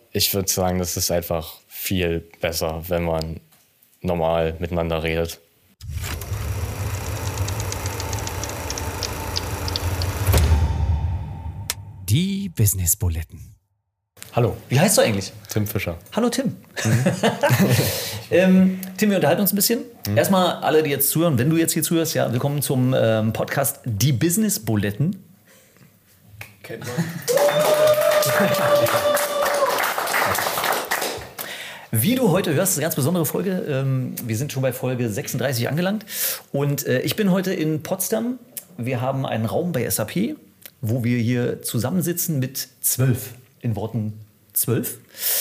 ich würde sagen, das ist einfach viel besser, wenn man normal miteinander redet. Die Business-Buletten. Hallo, wie heißt du eigentlich? Tim Fischer. Hallo Tim. Tim, wir unterhalten uns ein bisschen. Erstmal alle, die jetzt zuhören, wenn du jetzt hier zuhörst, ja, willkommen zum Podcast Die Business-Buletten. Kennt man. Wie du heute hörst, ist eine ganz besondere Folge. Wir sind schon bei Folge 36 angelangt. Und ich bin heute in Potsdam. Wir haben einen Raum bei SAP, wo wir hier zusammensitzen mit 12. In Worten 12.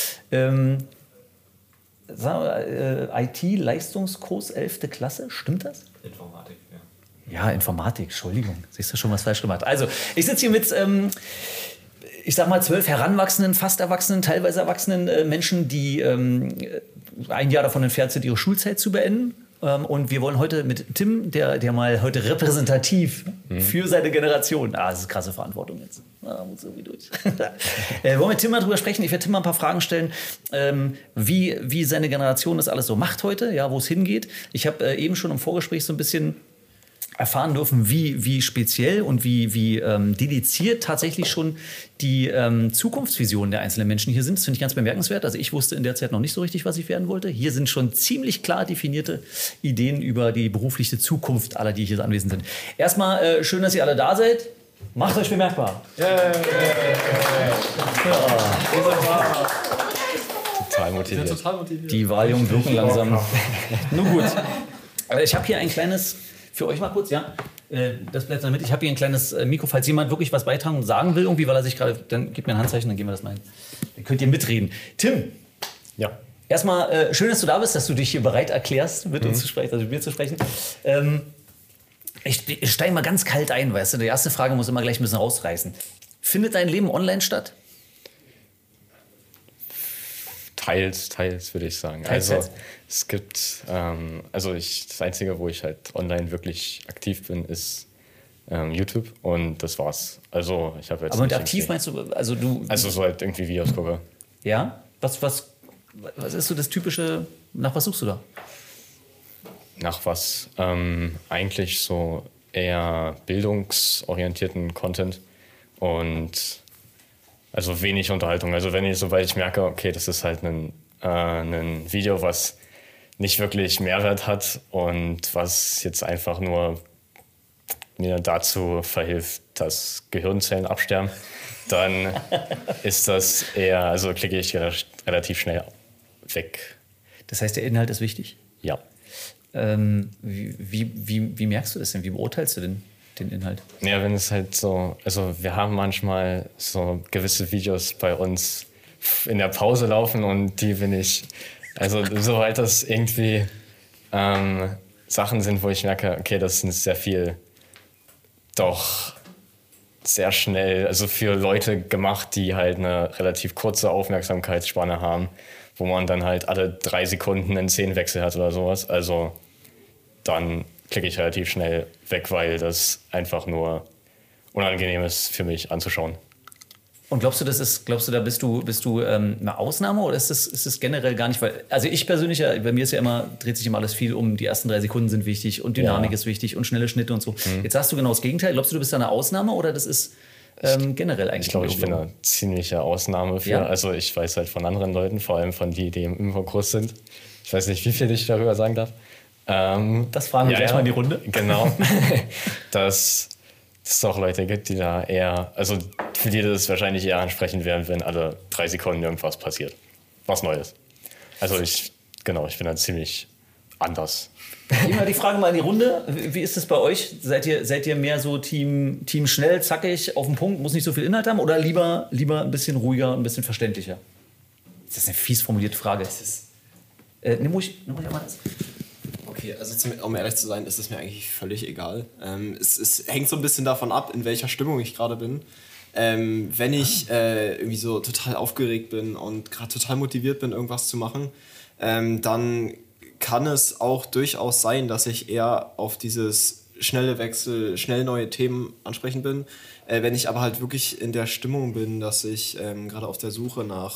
IT-Leistungskurs 11. Klasse, stimmt das? Informatik, ja. Ja, Informatik, Entschuldigung. Siehst du schon was falsch gemacht. Also, ich sitze hier mit, ich sag mal, 12 heranwachsenden, fast erwachsenen, teilweise erwachsenen Menschen, die ein Jahr davon entfernt sind, ihre Schulzeit zu beenden. Und wir wollen heute mit Tim, der mal heute repräsentativ für seine Generation, das ist krasse Verantwortung jetzt, muss irgendwie durch. Wollen wir Tim mal drüber sprechen? Ich werde Tim mal ein paar Fragen stellen, wie seine Generation das alles so macht heute, ja, wo es hingeht. Ich habe eben schon im Vorgespräch so ein bisschen erfahren dürfen, wie speziell und wie dediziert tatsächlich schon die Zukunftsvisionen der einzelnen Menschen hier sind. Das finde ich ganz bemerkenswert. Also ich wusste in der Zeit noch nicht so richtig, was ich werden wollte. Hier sind schon ziemlich klar definierte Ideen über die berufliche Zukunft aller, die hier anwesend sind. Erstmal schön, dass ihr alle da seid. Macht euch bemerkbar. Total motiviert. Die Valium wirken langsam. Nun gut. Ich habe hier ein kleines... Für euch mal kurz, ja. Das bleibt dann mit. Ich habe hier ein kleines Mikro, falls jemand wirklich was beitragen und sagen will, irgendwie, weil er sich gerade, dann gebt mir ein Handzeichen, dann gehen wir das mal hin. Dann könnt ihr mitreden. Tim. Ja. Erstmal schön, dass du da bist, dass du dich hier bereit erklärst, mit uns zu sprechen, also mit mir zu sprechen. Ich steige mal ganz kalt ein, weißt du. Die erste Frage muss immer gleich ein bisschen rausreißen. Findet dein Leben online statt? Teils würde ich sagen. Teils. Also es gibt, das Einzige, wo ich halt online wirklich aktiv bin, ist YouTube und das war's. Also ich habe jetzt. Aber mit aktiv meinst du, also du? Also so halt irgendwie Videos gucke. Ja? Was ist so das Typische, nach was suchst du da? Nach was? Eigentlich so eher bildungsorientierten Content und also wenig Unterhaltung. Also sobald ich merke, okay, das ist halt ein Video, was nicht wirklich Mehrwert hat und was jetzt einfach nur mir dazu verhilft, dass Gehirnzellen absterben, dann ist das eher, also klicke ich relativ schnell weg. Das heißt, der Inhalt ist wichtig? Ja. Wie merkst du das denn? Wie beurteilst du denn den Inhalt? Ja, wenn es halt so, also wir haben manchmal so gewisse Videos bei uns in der Pause laufen und die bin ich, also soweit das irgendwie Sachen sind, wo ich merke, okay, das ist sehr viel doch sehr schnell, also für Leute gemacht, die halt eine relativ kurze Aufmerksamkeitsspanne haben, wo man dann halt alle 3 Sekunden einen Szenenwechsel hat oder sowas. Also dann klicke ich relativ schnell weg, weil das einfach nur unangenehm ist für mich anzuschauen. Und glaubst du, da bist du eine Ausnahme oder ist es generell gar nicht? Weil, also ich persönlich, bei mir ist ja immer, dreht sich immer alles viel um, die ersten 3 Sekunden sind wichtig und Dynamik ist wichtig und schnelle Schnitte und so. Jetzt sagst du genau das Gegenteil. Glaubst du bist da eine Ausnahme oder das ist generell eigentlich? Ich glaube, ich bin eine ziemliche Ausnahme für. Ja. Also ich weiß halt von anderen Leuten, vor allem von die im Infokurs sind. Ich weiß nicht, wie viel ich darüber sagen darf. Das fragen wir gleich mal in die Runde. Genau. Dass es auch Leute gibt, die da eher, also für die das wahrscheinlich eher ansprechend wäre, wenn alle 3 Sekunden irgendwas passiert. Was Neues. Also ich bin da ziemlich anders. Immer die Frage mal in die Runde. Wie ist es bei euch? Seid ihr mehr so Team schnell, zackig, auf den Punkt, muss nicht so viel Inhalt haben oder lieber ein bisschen ruhiger, ein bisschen verständlicher? Das ist eine fies formulierte Frage. Nimm ruhig einmal das. Okay, also um ehrlich zu sein, ist es mir eigentlich völlig egal. Es hängt so ein bisschen davon ab, in welcher Stimmung ich gerade bin. Wenn ich irgendwie so total aufgeregt bin und gerade total motiviert bin, irgendwas zu machen, dann kann es auch durchaus sein, dass ich eher auf dieses schnelle Wechsel, schnell neue Themen ansprechend bin. Wenn ich aber halt wirklich in der Stimmung bin, dass ich gerade auf der Suche nach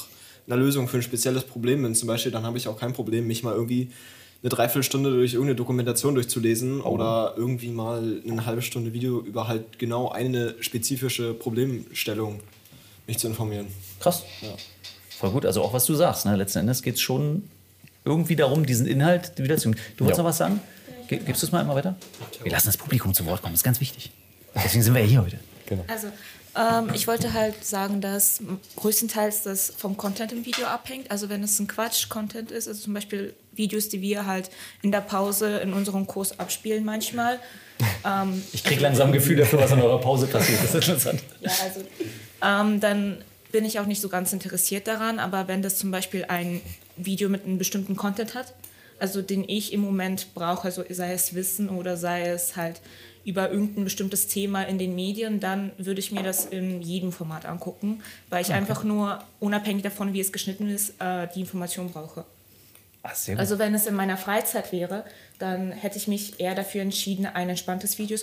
einer Lösung für ein spezielles Problem bin, zum Beispiel, dann habe ich auch kein Problem, mich mal irgendwie eine Dreiviertelstunde durch irgendeine Dokumentation durchzulesen oder irgendwie mal eine halbe Stunde Video über halt genau eine spezifische Problemstellung mich zu informieren. Krass. Ja. Voll gut. Also auch was du sagst. Ne? Letzten Endes geht es schon irgendwie darum, diesen Inhalt wieder zu... Du wolltest noch was sagen? Gibst du es mal einmal weiter? Wir lassen das Publikum zu Wort kommen. Das ist ganz wichtig. Deswegen sind wir ja hier heute. Genau. Also, ich wollte halt sagen, dass größtenteils das vom Content im Video abhängt. Also wenn es ein Quatsch-Content ist, also zum Beispiel Videos, die wir halt in der Pause in unserem Kurs abspielen manchmal. Ich kriege langsam ein Gefühl dafür, was in eurer Pause passiert. Das ist interessant. Ja, also dann bin ich auch nicht so ganz interessiert daran. Aber wenn das zum Beispiel ein Video mit einem bestimmten Content hat, also den ich im Moment brauche, also sei es Wissen oder sei es halt über irgendein bestimmtes Thema in den Medien, dann würde ich mir das in jedem Format angucken, weil ich einfach nur, unabhängig davon, wie es geschnitten ist, die Information brauche. Ach, sehr gut. Also wenn es in meiner Freizeit wäre, dann hätte ich mich eher dafür entschieden, ein entspanntes Video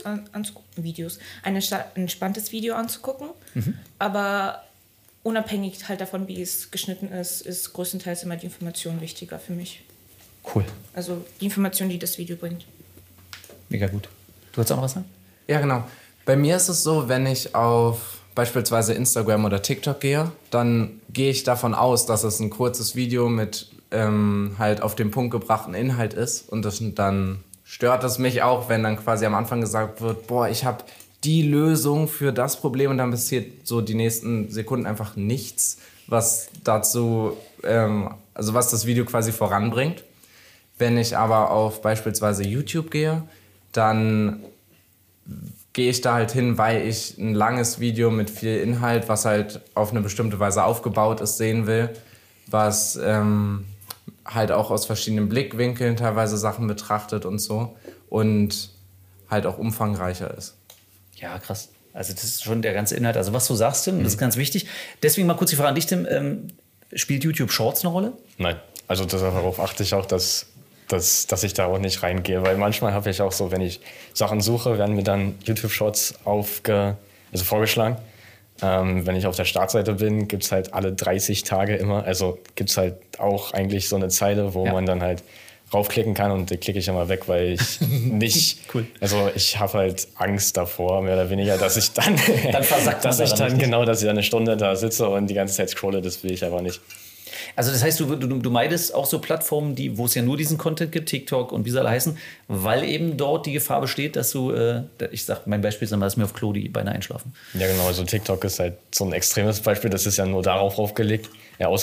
anzugucken. Aber unabhängig halt davon, wie es geschnitten ist, ist größtenteils immer die Information wichtiger für mich. Cool. Also die Information, die das Video bringt. Mega gut. Du wolltest auch noch was sagen? Ja, genau. Bei mir ist es so, wenn ich auf beispielsweise Instagram oder TikTok gehe, dann gehe ich davon aus, dass es ein kurzes Video mit halt auf den Punkt gebrachten Inhalt ist. Und dann stört es mich auch, wenn dann quasi am Anfang gesagt wird, boah, ich habe die Lösung für das Problem und dann passiert so die nächsten Sekunden einfach nichts, was dazu, also was das Video quasi voranbringt. Wenn ich aber auf beispielsweise YouTube gehe, dann gehe ich da halt hin, weil ich ein langes Video mit viel Inhalt, was halt auf eine bestimmte Weise aufgebaut ist, sehen will, was halt auch aus verschiedenen Blickwinkeln teilweise Sachen betrachtet und so und halt auch umfangreicher ist. Ja, krass. Also das ist schon der ganze Inhalt. Also was du sagst, Tim, das ist ganz wichtig. Deswegen mal kurz die Frage an dich, Tim. Spielt YouTube Shorts eine Rolle? Nein, also darauf achte ich auch, dass ich da auch nicht reingehe, weil manchmal habe ich auch so, wenn ich Sachen suche, werden mir dann YouTube-Shorts vorgeschlagen. Wenn ich auf der Startseite bin, gibt es halt alle 30 Tage immer, also gibt es halt auch eigentlich so eine Zeile, wo man dann halt raufklicken kann und die klicke ich immer weg, weil ich nicht, cool. Also ich habe halt Angst davor, mehr oder weniger, dass ich dann, dass ich dann eine Stunde da sitze und die ganze Zeit scrolle, das will ich aber nicht. Also das heißt, du meidest auch so Plattformen, wo es ja nur diesen Content gibt, TikTok und wie sie alle heißen, weil eben dort die Gefahr besteht, dass du, ich sag, mein Beispiel ist immer, dass mir auf Klo die Beine einschlafen. Ja genau, also TikTok ist halt so ein extremes Beispiel, das ist ja nur darauf ausgelegt.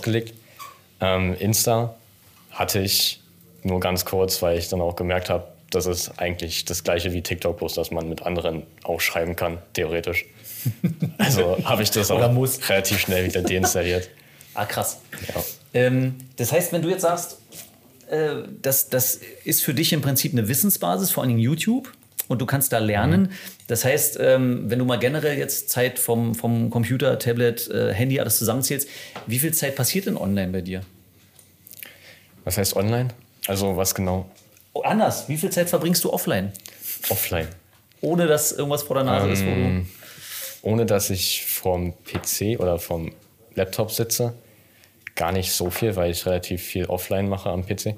Insta hatte ich nur ganz kurz, weil ich dann auch gemerkt habe, das ist eigentlich das gleiche wie TikTok, bloß dass man mit anderen auch schreiben kann, theoretisch. Also habe ich das auch relativ schnell wieder deinstalliert. Ah, krass. Ja. Das heißt, wenn du jetzt sagst, das ist für dich im Prinzip eine Wissensbasis, vor allem YouTube, und du kannst da lernen. Das heißt, wenn du mal generell jetzt Zeit vom Computer, Tablet, Handy, alles zusammenzählst, wie viel Zeit passiert denn online bei dir? Was heißt online? Also was genau? Oh, anders, wie viel Zeit verbringst du offline? Offline. Ohne dass irgendwas vor der Nase ist? Ohne dass ich vorm PC oder vom Laptop sitze. Gar nicht so viel, weil ich relativ viel offline mache am PC.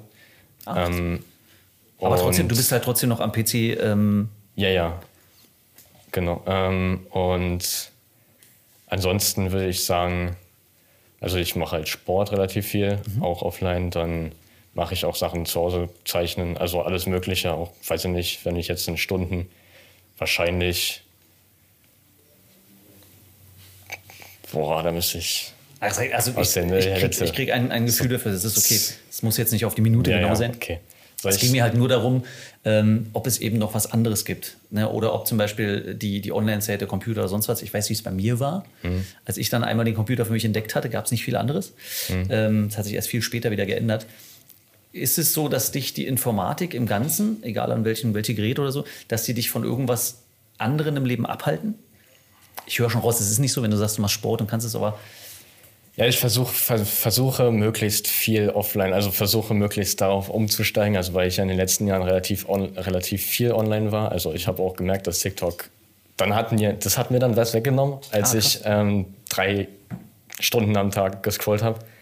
Aber trotzdem, du bist halt trotzdem noch am PC. Ja, genau. Und ansonsten würde ich sagen, also ich mache halt Sport relativ viel, auch offline. Dann mache ich auch Sachen zu Hause, zeichnen, also alles Mögliche. Auch, weiß ich nicht, wenn ich jetzt in Stunden wahrscheinlich... da müsste ich... Also ich kriege ein Gefühl dafür, das ist okay. Es muss jetzt nicht auf die Minute genau sein. Okay. Es ging mir halt nur darum, ob es eben noch was anderes gibt. Ne? Oder ob zum Beispiel die Online-Seite, Computer oder sonst was. Ich weiß, wie es bei mir war. Als ich dann einmal den Computer für mich entdeckt hatte, gab es nicht viel anderes. Das hat sich erst viel später wieder geändert. Ist es so, dass dich die Informatik im Ganzen, egal an welche Geräte oder so, dass die dich von irgendwas anderem im Leben abhalten? Ich höre schon raus, es ist nicht so, wenn du sagst, du machst Sport und kannst es aber... Ja, ich versuche möglichst viel offline, also versuche möglichst darauf umzusteigen, also weil ich ja in den letzten Jahren relativ viel online war. Also ich habe auch gemerkt, dass TikTok, das hat mir dann was weggenommen, als ich 3 Stunden am Tag gescrollt habe.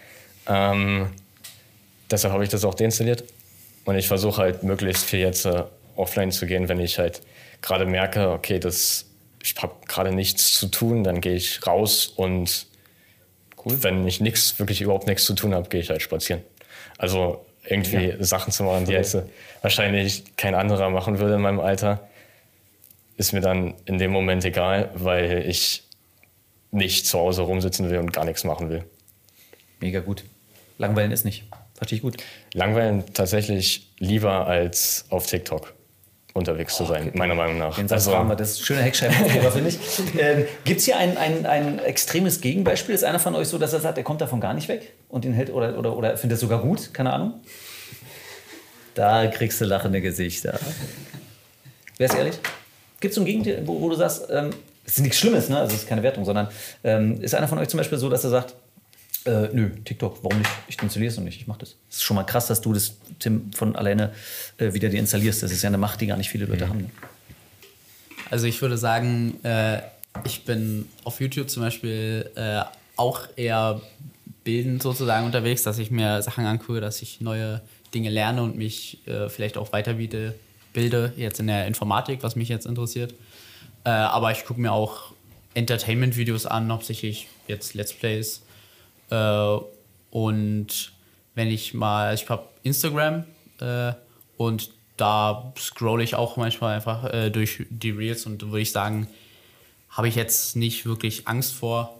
Deshalb habe ich das auch deinstalliert. Und ich versuche halt möglichst viel jetzt offline zu gehen, wenn ich halt gerade merke, okay, ich habe gerade nichts zu tun, dann gehe ich raus und wenn ich wirklich überhaupt nichts zu tun habe, gehe ich halt spazieren. Also irgendwie Sachen zu machen, die jetzt wahrscheinlich kein anderer machen würde in meinem Alter, ist mir dann in dem Moment egal, weil ich nicht zu Hause rumsitzen will und gar nichts machen will. Mega gut. Langweilen ist nicht. Verstehe ich gut. Langweilen tatsächlich lieber als auf TikTok unterwegs zu sein, meiner Meinung nach. Das ist ein schöner Heckscheibenfehler, finde ich. Gibt es hier ein extremes Gegenbeispiel? Ist einer von euch so, dass er sagt, er kommt davon gar nicht weg und ihn hält oder findet es sogar gut? Keine Ahnung. Da kriegst du lachende Gesichter. Wer ist ehrlich? Gibt es so ein Gegenteil, wo du sagst, es ist nichts Schlimmes, ne? Also es ist keine Wertung, sondern ist einer von euch zum Beispiel so, dass er sagt, nö, TikTok, warum nicht? Ich installiere es noch nicht, ich mache das. Es ist schon mal krass, dass du das, Tim, von alleine wieder deinstallierst. Das ist ja eine Macht, die gar nicht viele Leute haben. Ne? Also ich würde sagen, ich bin auf YouTube zum Beispiel auch eher bildend sozusagen unterwegs, dass ich mir Sachen angucke, dass ich neue Dinge lerne und mich vielleicht auch bilde, jetzt in der Informatik, was mich jetzt interessiert. Aber ich gucke mir auch Entertainment-Videos an, hauptsächlich jetzt Let's Plays. Und wenn ich habe Instagram und da scrolle ich auch manchmal einfach durch die Reels und würde ich sagen, habe ich jetzt nicht wirklich Angst vor,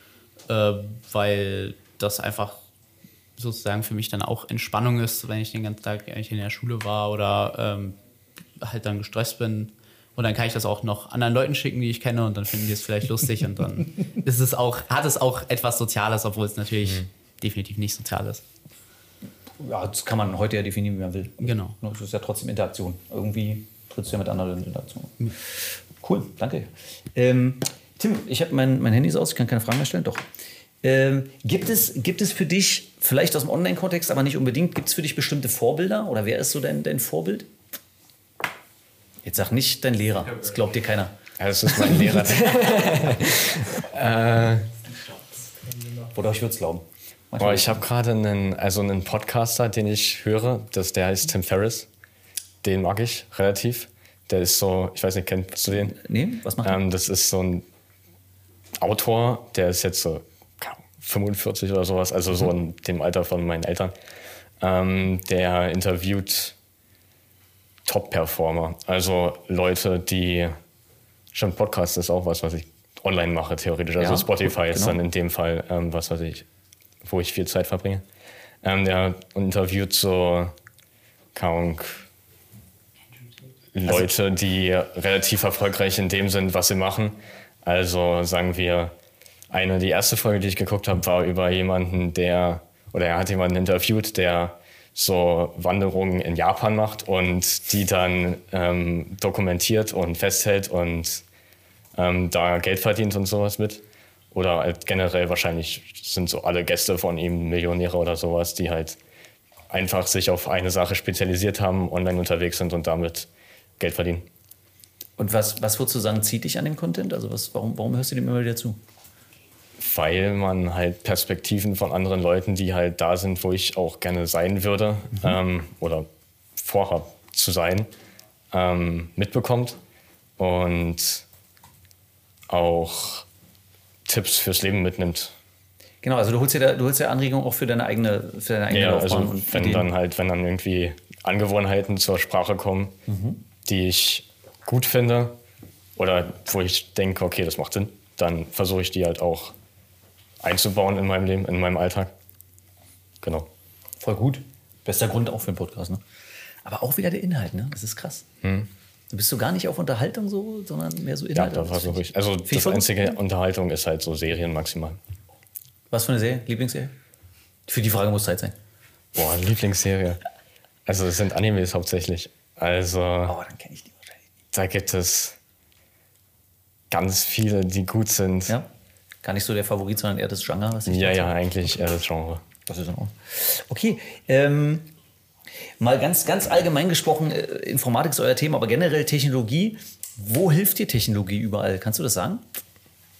weil das einfach sozusagen für mich dann auch Entspannung ist, wenn ich den ganzen Tag eigentlich in der Schule war oder halt dann gestresst bin. Und dann kann ich das auch noch anderen Leuten schicken, die ich kenne, und dann finden die es vielleicht lustig und dann hat es auch etwas Soziales, obwohl es natürlich definitiv nicht sozial ist. Ja, das kann man heute ja definieren, wie man will. Genau. Das ist ja trotzdem Interaktion. Irgendwie trittst du ja mit anderen in Interaktion. Cool, danke. Tim, ich habe mein Handy ist aus, ich kann keine Fragen mehr stellen. Doch. Gibt es für dich, vielleicht aus dem Online-Kontext, aber nicht unbedingt, gibt es für dich bestimmte Vorbilder? Oder wer ist so dein Vorbild? Jetzt sag nicht dein Lehrer, das glaubt dir keiner. Ja, das ist mein Lehrer. Oder ich würde es glauben. Ich habe gerade einen Podcaster, den ich höre, der heißt Tim Ferriss. Den mag ich relativ. Der ist so, ich weiß nicht, kennst du den? Nee, was macht er? Das ist so ein Autor, der ist jetzt so 45 oder sowas, also so in dem Alter von meinen Eltern. Der interviewt Top-Performer, also Leute, die schon Podcast ist auch was ich online mache, theoretisch. Also Spotify ist dann in dem Fall wo ich viel Zeit verbringe. Der interviewt so Leute, die relativ erfolgreich in dem sind, was sie machen. Also sagen wir, die erste Folge, die ich geguckt habe, war über jemanden, er hat jemanden interviewt, der so Wanderungen in Japan macht und die dann dokumentiert und festhält und da Geld verdient und sowas mit. Oder halt generell wahrscheinlich sind so alle Gäste von ihm Millionäre oder sowas, die halt einfach sich auf eine Sache spezialisiert haben, online unterwegs sind und damit Geld verdienen. Und was würdest du sagen, zieht dich an dem Content? Also warum hörst du dem immer wieder zu? Weil man halt Perspektiven von anderen Leuten, die halt da sind, wo ich auch gerne sein würde oder vorhabe zu sein, mitbekommt und auch Tipps fürs Leben mitnimmt. Genau, also du holst ja Anregungen auch für deine eigene ja, Laufbahn. Also wenn dann irgendwie Angewohnheiten zur Sprache kommen, die ich gut finde oder wo ich denke, okay, das macht Sinn, dann versuche ich die halt auch einzubauen in meinem Leben, in meinem Alltag. Genau. Voll gut. Bester Grund auch für einen Podcast, ne? Aber auch wieder der Inhalt, ne? Das ist krass. Du bist so gar nicht auf Unterhaltung so, sondern mehr so Inhalt. Ja, da versuche ich. Also das einzige Unterhaltung ist halt so Serien maximal. Was für eine Serie? Lieblingsserie? Für die Frage muss Zeit sein. Boah, Lieblingsserie. Also es sind Animes hauptsächlich. Also dann kenne ich die wahrscheinlich. Da gibt es ganz viele, die gut sind. Ja? Gar nicht so der Favorit, sondern eher das Genre, was ich eigentlich eher das Genre. Das ist in Ordnung. Okay, mal ganz allgemein gesprochen, Informatik ist euer Thema, aber generell Technologie. Wo hilft dir Technologie überall? Kannst du das sagen?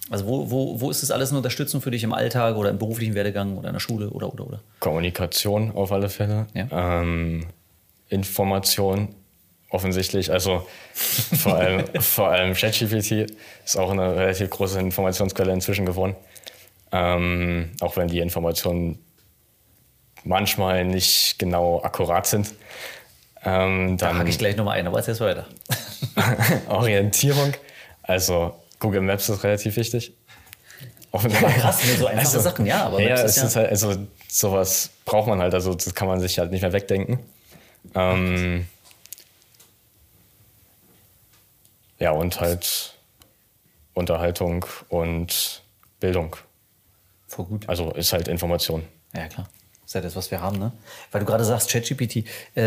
Also wo ist das alles eine Unterstützung für dich im Alltag oder im beruflichen Werdegang oder in der Schule oder? Kommunikation auf alle Fälle. Ja. Information offensichtlich. Also vor allem ChatGPT ist auch eine relativ große Informationsquelle inzwischen geworden. Auch wenn die Informationen manchmal nicht genau akkurat sind. Da hake ich gleich nochmal ein, aber jetzt weiter. Orientierung. Also Google Maps ist relativ wichtig. Krass, so einfache Sachen, ja. Aber ja, es ist halt, also sowas braucht man halt, also das kann man sich halt nicht mehr wegdenken. Ja, und halt Unterhaltung und Bildung. Voll gut. Also ist halt Information. Ja, klar. Das ist ja das, was wir haben, ne? Weil du gerade sagst, ChatGPT.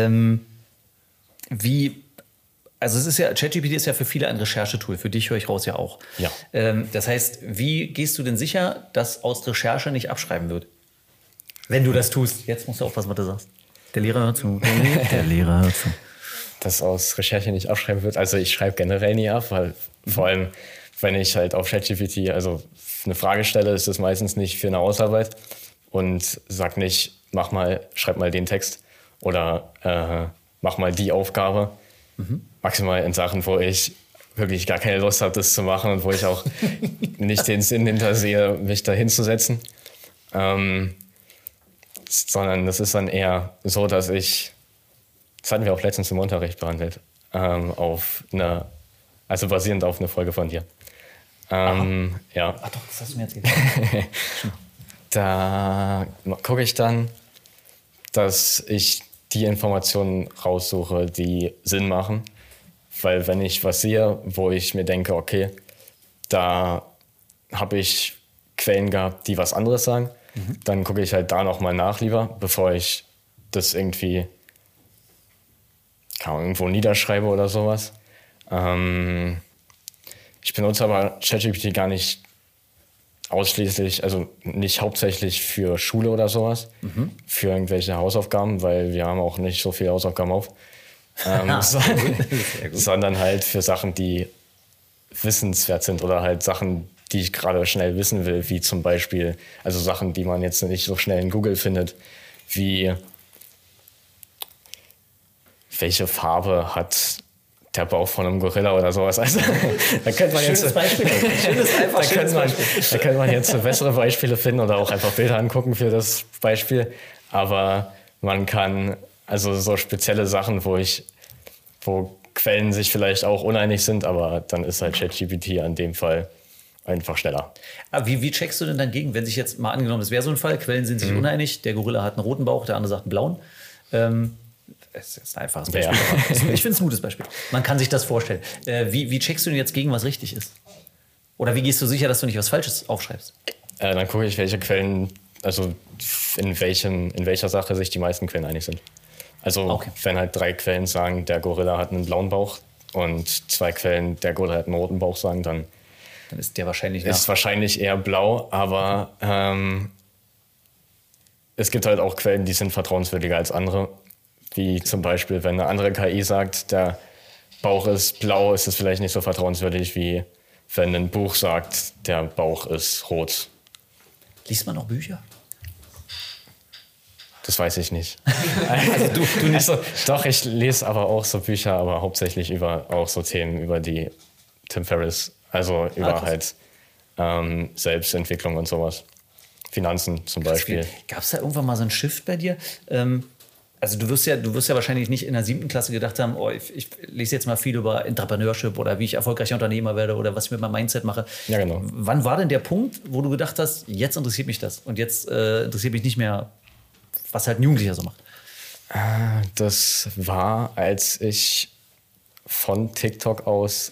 Also ChatGPT ist ja für viele ein Recherchetool, für dich höre ich raus ja auch. Ja. Das heißt, wie gehst du denn sicher, dass aus Recherche nicht abschreiben wird? Wenn du das tust. Jetzt musst du aufpassen, was du sagst. Der Lehrer hört zu. Der Lehrer hört zu. Dass aus Recherche nicht abschreiben wird. Also ich schreibe generell nie ab, weil vor allem, wenn ich halt auf ChatGPT also eine Frage stelle, ist das meistens nicht für eine Hausarbeit und sag nicht, schreib mal den Text oder mach mal die Aufgabe. Maximal in Sachen, wo ich wirklich gar keine Lust habe, das zu machen und wo ich auch nicht den Sinn hinter sehe, mich da hinzusetzen. Sondern das ist dann eher so, dass das hatten wir auch letztens im Unterricht behandelt, basierend auf einer Folge von dir. Ja. Ach doch, das hast du mir jetzt gesagt. Da gucke ich dann, dass ich die Informationen raussuche, die Sinn machen. Weil wenn ich was sehe, wo ich mir denke, okay, da habe ich Quellen gehabt, die was anderes sagen, dann gucke ich halt da nochmal nach lieber, bevor ich das irgendwie irgendwo niederschreibe oder sowas. Ich benutze aber ChatGPT gar nicht ausschließlich, also nicht hauptsächlich für Schule oder sowas, für irgendwelche Hausaufgaben, weil wir haben auch nicht so viele Hausaufgaben auf, sondern halt für Sachen, die wissenswert sind oder halt Sachen, die ich gerade schnell wissen will, wie zum Beispiel, also Sachen, die man jetzt nicht so schnell in Google findet, wie welche Farbe hat der Bauch von einem Gorilla oder sowas. Also, da könnte man schönes Beispiel. Da könnte man jetzt bessere Beispiele finden oder auch einfach Bilder angucken für das Beispiel. Aber man kann also so spezielle Sachen, wo Quellen sich vielleicht auch uneinig sind, aber dann ist halt ChatGPT in dem Fall einfach schneller. Aber wie checkst du denn dann gegen, wenn sich jetzt mal angenommen, das wäre so ein Fall, Quellen sind sich uneinig, der Gorilla hat einen roten Bauch, der andere sagt einen blauen. Es ist ein einfaches Beispiel. Ja. Ich finde es ein gutes Beispiel. Man kann sich das vorstellen. Wie checkst du denn jetzt gegen, was richtig ist? Oder wie gehst du sicher, dass du nicht was Falsches aufschreibst? Dann gucke ich, welche Quellen, also in welcher Sache sich die meisten Quellen einig sind. Also wenn halt 3 Quellen sagen, der Gorilla hat einen blauen Bauch und 2 Quellen, der Gorilla hat einen roten Bauch sagen, dann ist der wahrscheinlich eher blau, aber es gibt halt auch Quellen, die sind vertrauenswürdiger als andere. Wie zum Beispiel, wenn eine andere KI sagt, der Bauch ist blau, ist es vielleicht nicht so vertrauenswürdig, wie wenn ein Buch sagt, der Bauch ist rot. Liest man auch Bücher? Das weiß ich nicht. Also du nicht. Also, doch, ich lese aber auch so Bücher, aber hauptsächlich über auch so Themen, über die Tim Ferriss, also über halt Selbstentwicklung und sowas. Finanzen zum Beispiel. Gab es da irgendwann mal so einen Shift bei dir? Also du wirst ja wahrscheinlich nicht in der 7. Klasse gedacht haben, ich lese jetzt mal viel über Entrepreneurship oder wie ich erfolgreicher Unternehmer werde oder was ich mit meinem Mindset mache. Ja, genau. Wann war denn der Punkt, wo du gedacht hast, jetzt interessiert mich das und jetzt interessiert mich nicht mehr, was halt ein Jugendlicher so macht? Das war, als ich von TikTok aus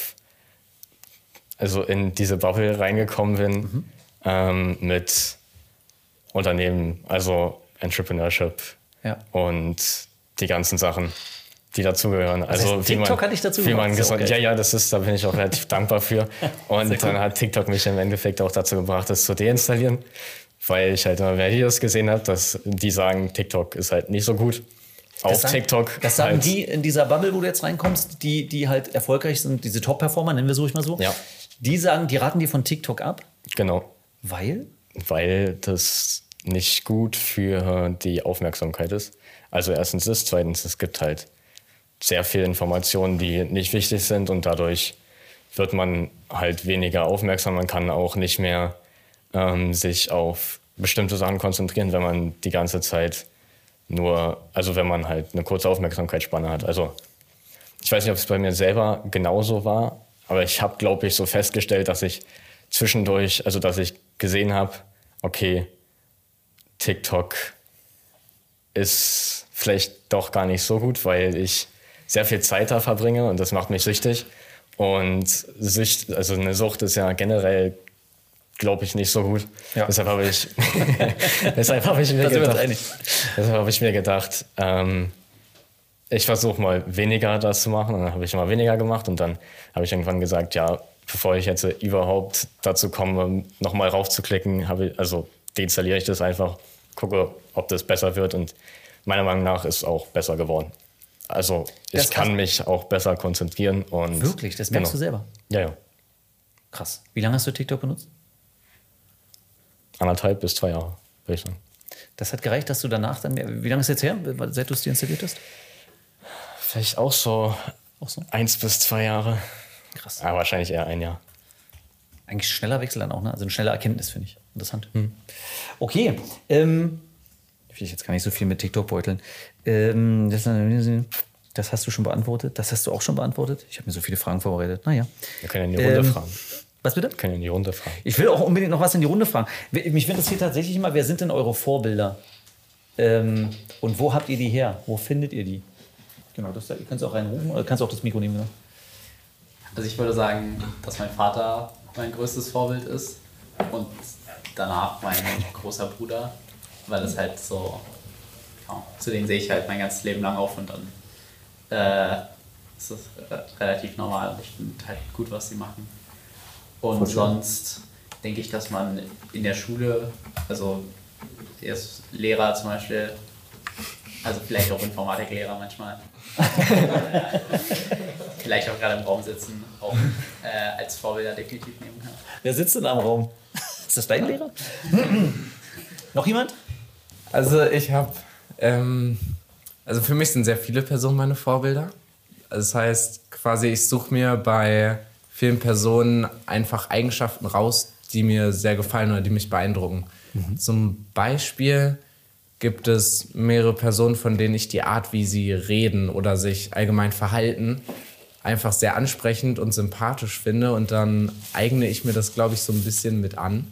in diese Bubble reingekommen bin mit Unternehmen, also Entrepreneurship. Ja. Und die ganzen Sachen, die dazugehören. Also TikTok hat dich dazu gemacht. Da bin ich auch relativ dankbar für. Und dann hat TikTok mich im Endeffekt auch dazu gebracht, das zu deinstallieren, weil ich halt immer mehr Videos gesehen habe, dass die sagen, TikTok ist halt nicht so gut. TikTok. Das sagen halt die in dieser Bubble, wo du jetzt reinkommst, die halt erfolgreich sind, diese Top-Performer, nennen wir so ruhig mal so. Ja. Die sagen, die raten dir von TikTok ab, Genau. weil? Weil das nicht gut für die Aufmerksamkeit ist. Also erstens das, zweitens, es gibt halt sehr viele Informationen, die nicht wichtig sind und dadurch wird man halt weniger aufmerksam. Man kann auch nicht mehr sich auf bestimmte Sachen konzentrieren, wenn man die ganze Zeit also wenn man halt eine kurze Aufmerksamkeitsspanne hat. Also ich weiß nicht, ob es bei mir selber genauso war, aber ich habe, glaube ich, so festgestellt, dass ich zwischendurch, also dass ich gesehen habe, okay, TikTok ist vielleicht doch gar nicht so gut, weil ich sehr viel Zeit da verbringe und das macht mich süchtig. Und also eine Sucht ist ja generell, glaube ich, nicht so gut. Ja. Deshalb habe ich, deshalb habe ich mir gedacht, ich versuche mal weniger das zu machen. Und dann habe ich immer weniger gemacht und dann habe ich irgendwann gesagt, ja, bevor ich jetzt überhaupt dazu komme, nochmal raufzuklicken, deinstalliere ich das einfach, gucke, ob das besser wird und meiner Meinung nach ist es auch besser geworden. Also ich kann mich auch besser konzentrieren. Und Wirklich? Das merkst du selber? Ja, ja. Krass. Wie lange hast du TikTok benutzt? 1,5 bis 2 Jahre, würde ich sagen. Das hat gereicht, dass du danach dann mehr. Wie lange ist jetzt her, seit du es dir installiert hast? Vielleicht auch so 1 bis 2 Jahre. Krass. Ja, wahrscheinlich eher 1 Jahr. Eigentlich schneller Wechsel dann auch, ne? Also eine schnelle Erkenntnis, finde ich. Interessant. Okay. Ich will jetzt gar nicht so viel mit TikTok beuteln. Das hast du schon beantwortet. Das hast du auch schon beantwortet. Ich habe mir so viele Fragen vorbereitet. Naja. Wir können ja in die Runde fragen. Was bitte? Wir können in die Runde fragen. Ich will auch unbedingt noch was in die Runde fragen. Mich interessiert tatsächlich immer, wer sind denn eure Vorbilder? Und wo habt ihr die her? Wo findet ihr die? Genau, ihr könnt es auch reinrufen oder kannst auch das Mikro nehmen. Genau. Also ich würde sagen, dass mein Vater mein größtes Vorbild ist und danach mein großer Bruder, weil es halt so, ja, zu denen sehe ich halt mein ganzes Leben lang auf und dann ist es relativ normal und ich finde halt gut, was sie machen. Und sonst denke ich, dass man in der Schule, also erst Lehrer zum Beispiel, also vielleicht auch Informatiklehrer manchmal, vielleicht auch gerade im Raum sitzen, auch als Vorbilder definitiv nehmen kann. Wer sitzt denn am Raum? Ist das dein Lehrer? Noch jemand? Also ich habe, also für mich sind sehr viele Personen meine Vorbilder. Das heißt quasi, ich suche mir bei vielen Personen einfach Eigenschaften raus, die mir sehr gefallen oder die mich beeindrucken. Zum Beispiel gibt es mehrere Personen, von denen ich die Art, wie sie reden oder sich allgemein verhalten, einfach sehr ansprechend und sympathisch finde. Und dann eigne ich mir das, glaube ich, so ein bisschen mit an.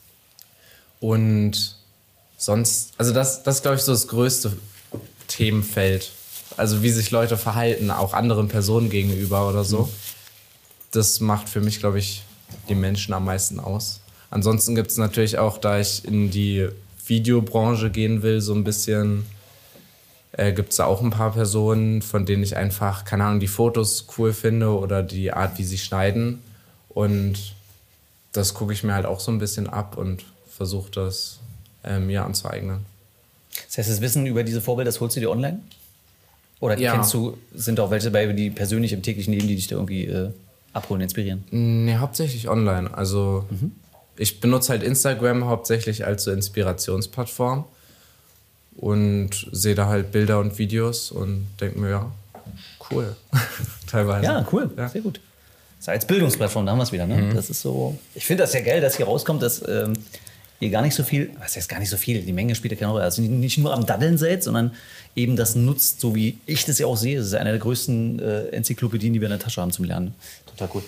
Und sonst, also das ist, glaube ich, so das größte Themenfeld. Also wie sich Leute verhalten, auch anderen Personen gegenüber oder so. Das macht für mich, glaube ich, die Menschen am meisten aus. Ansonsten gibt es natürlich auch, da ich in die Videobranche gehen will, so ein bisschen, gibt es da auch ein paar Personen, von denen ich einfach, keine Ahnung, die Fotos cool finde oder die Art, wie sie schneiden. Und das gucke ich mir halt auch so ein bisschen ab und versuche das mir anzueignen. Das heißt, das Wissen über diese Vorbilder, das holst du dir online? Oder sind auch welche dabei, die persönlich im täglichen Leben, die dich da irgendwie abholen, inspirieren? Nee, hauptsächlich online. Also ich benutze halt Instagram hauptsächlich als so Inspirationsplattform und sehe da halt Bilder und Videos und denke mir, ja, cool. Teilweise. Ja, cool. Ja. Sehr gut. Das ist als Bildungsplattform, da haben wir es wieder. Ne? Das ist so. Ich finde das ja geil, dass hier rauskommt, dass ihr gar nicht so viel, was heißt gar nicht so viel, die Menge spielt ja keine Rolle, also nicht nur am Daddeln seid, sondern eben das nutzt, so wie ich das ja auch sehe. Das ist eine der größten Enzyklopädien, die wir in der Tasche haben zum Lernen. Total cool.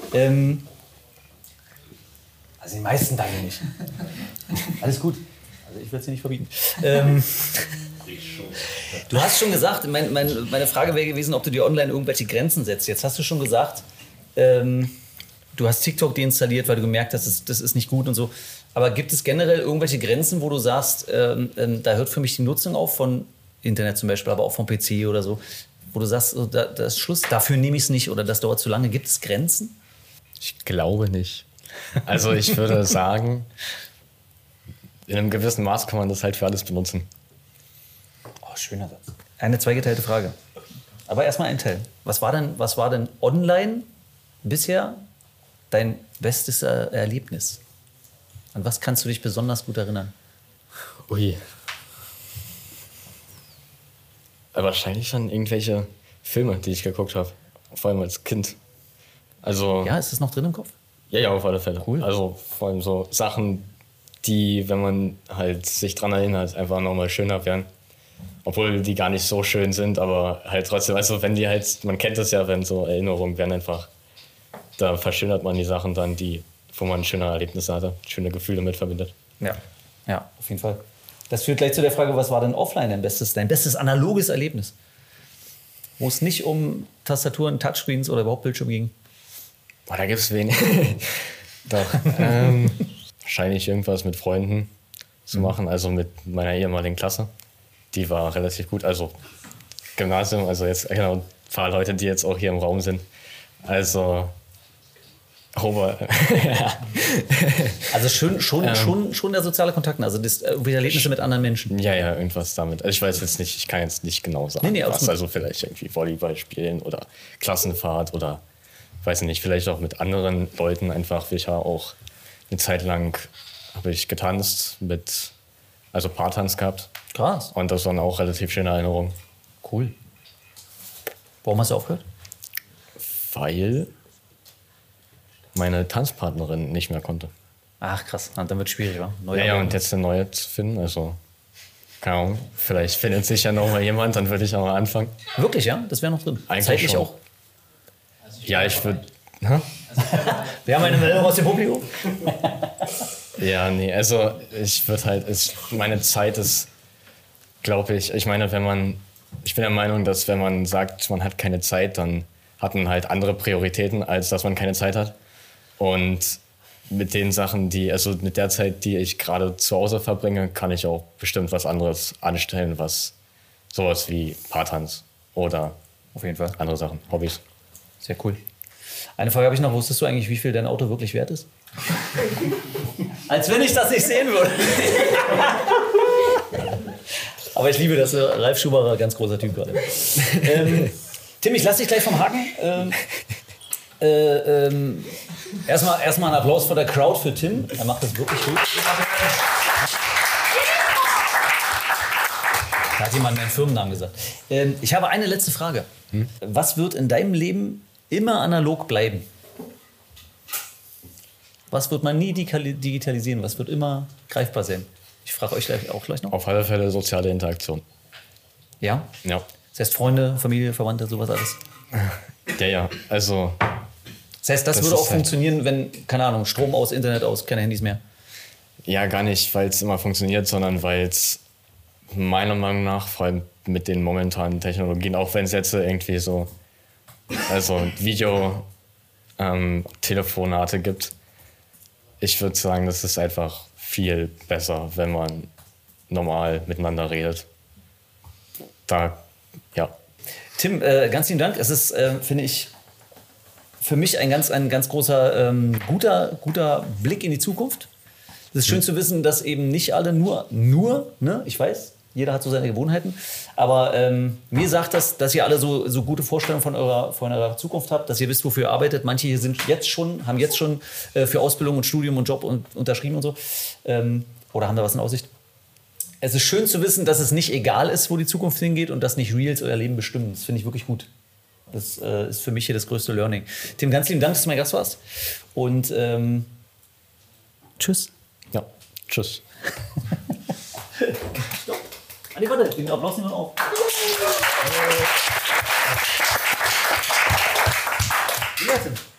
Also die meisten Teile nicht. Alles gut. Also ich werde es dir nicht verbieten. Du hast schon gesagt, meine Frage wäre gewesen, ob du dir online irgendwelche Grenzen setzt. Jetzt hast du schon gesagt, du hast TikTok deinstalliert, weil du gemerkt hast, das ist nicht gut und so. Aber gibt es generell irgendwelche Grenzen, wo du sagst, da hört für mich die Nutzung auf von Internet zum Beispiel, aber auch vom PC oder so, wo du sagst, da ist Schluss, dafür nehme ich es nicht oder das dauert zu lange. Gibt es Grenzen? Ich glaube nicht. Also ich würde sagen, in einem gewissen Maß kann man das halt für alles benutzen. Oh, schöner Satz. Eine zweigeteilte Frage. Aber erstmal ein Teil. Was war denn online bisher dein bestes Erlebnis? An was kannst du dich besonders gut erinnern? Ui. Wahrscheinlich an irgendwelche Filme, die ich geguckt habe. Vor allem als Kind. Also, Ja, ist das noch drin im Kopf? ja, auf alle Fälle. Cool. Also vor allem so Sachen, die, wenn man halt sich dran erinnert, einfach nochmal schöner werden. Obwohl die gar nicht so schön sind, aber halt trotzdem, also wenn die halt, man kennt das ja, wenn so Erinnerungen werden einfach, da verschönert man die Sachen dann, wo man schöne Erlebnisse hatte, schöne Gefühle mit verbindet. Ja, auf jeden Fall. Das führt gleich zu der Frage, was war denn offline dein bestes analoges Erlebnis? Wo es nicht um Tastaturen, Touchscreens oder überhaupt Bildschirm ging? Boah, da gibt's wenig. Doch. Wahrscheinlich irgendwas mit Freunden zu machen, also mit meiner ehemaligen Klasse. Die war relativ gut, also Gymnasium, also jetzt genau ein paar Leute, die jetzt auch hier im Raum sind. Also Also schon der soziale Kontakt, also das Erlebnisse mit anderen Menschen. ja, irgendwas damit. Also ich weiß jetzt nicht, ich kann jetzt nicht genau sagen, Nee, was. Also vielleicht irgendwie Volleyball spielen oder Klassenfahrt oder weiß nicht, vielleicht auch mit anderen Leuten einfach. Ich war auch eine Zeit lang, habe ich getanzt also Paartanz gehabt. Krass. Und das waren auch relativ schöne Erinnerungen. Cool. Warum hast du aufgehört? Weil meine Tanzpartnerin nicht mehr konnte. Ach krass, dann wird es schwierig, wa? Ja, und jetzt eine neue zu finden, also keine Ahnung, vielleicht findet sich ja noch mal jemand, dann würde ich auch mal anfangen. Wirklich, ja? Das wäre noch drin. Eigentlich Zeitlich schon. auch. Ja, ich würde... Wir haben eine Meldung aus dem Publikum. Ja, nee, also ich würde halt... meine Zeit ist, glaube ich meine, ich bin der Meinung, dass wenn man sagt, man hat keine Zeit, dann hat man halt andere Prioritäten, als dass man keine Zeit hat. Und mit den Sachen, mit der Zeit, die ich gerade zu Hause verbringe, kann ich auch bestimmt was anderes anstellen, sowas wie Paartanz oder Auf jeden Fall. andere Sachen, Hobbys. Sehr cool. Eine Frage habe ich noch. Wusstest du eigentlich, wie viel dein Auto wirklich wert ist? Als wenn ich das nicht sehen würde. Aber ich liebe das. Ralf Schumacher, ganz großer Typ gerade. Tim, ich lasse dich gleich vom Haken. Erstmal einen Applaus von der Crowd für Tim. Er macht das wirklich gut. Da hat jemand meinen Firmennamen gesagt. Ich habe eine letzte Frage. Was wird in deinem Leben immer analog bleiben? Was wird man nie digitalisieren? Was wird immer greifbar sein? Ich frage euch gleich noch. Auf alle Fälle soziale Interaktion. Ja? Ja. Das heißt Freunde, Familie, Verwandte, sowas alles. Ja, also... Das heißt, das würde ist auch halt- funktionieren, wenn, keine Ahnung, Strom aus, Internet aus, keine Handys mehr. Ja, gar nicht, weil es immer funktioniert, sondern weil es meiner Meinung nach, vor allem mit den momentanen Technologien, auch wenn es jetzt irgendwie so Telefonate gibt, ich würde sagen, das ist einfach viel besser, wenn man normal miteinander redet. Tim, ganz lieben Dank. Es ist, finde ich, für mich ein ganz großer, guter Blick in die Zukunft. Es ist schön zu wissen, dass eben nicht alle nur, ne? Ich weiß, jeder hat so seine Gewohnheiten, aber mir sagt das, dass ihr alle so gute Vorstellungen von eurer Zukunft habt, dass ihr wisst, wofür ihr arbeitet. Manche hier haben jetzt schon für Ausbildung und Studium und Job unterschrieben und so, oder haben da was in Aussicht. Es ist schön zu wissen, dass es nicht egal ist, wo die Zukunft hingeht und dass nicht Reels euer Leben bestimmen. Das finde ich wirklich gut. Das ist für mich hier das größte Learning. Tim, ganz lieben Dank, dass du mein Gast warst. Und tschüss. Ja, tschüss. Andi, warte, den Applaus nehmen wir auf. Ja, Tim.